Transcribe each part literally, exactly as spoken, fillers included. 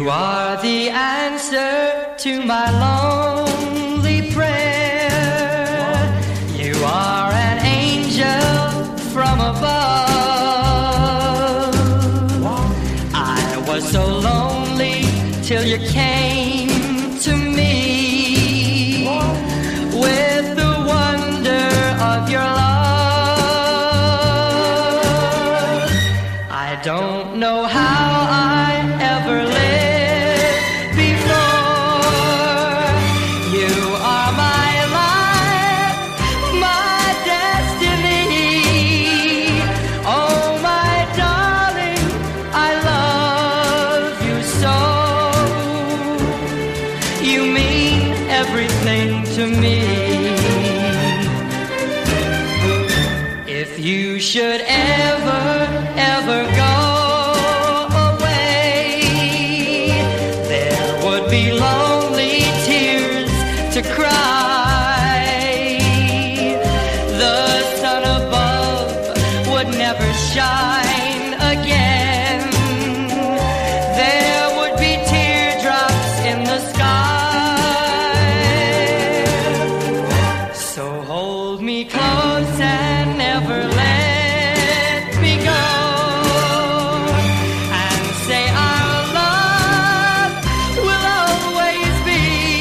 You are the answer to my lonely prayer. You are an angel from above. I was so lonely till you came to me with the wonder of your love. I don't know how I ever lived before. You are my life, my destiny. Oh, my darling, I love you so. You mean everything to me. If you should ever, ever go be lonely tears to cry. The sun above would never shine again. There would be teardrops in the sky. So hold me close and never let me go. And say our love will always be.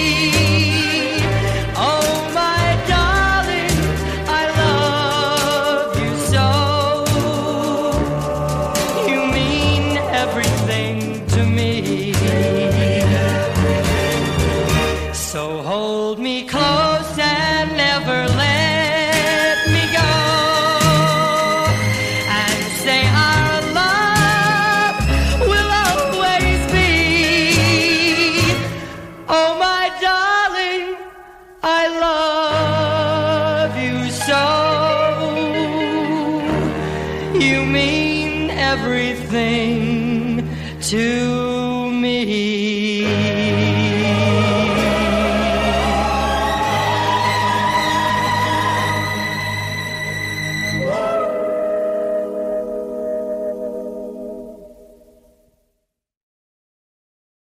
Oh, my darling, I love you so. You mean everything to me. So hold me close and never let me go. And say our love will always be. Oh, my darling, I love you so. You mean everything to me.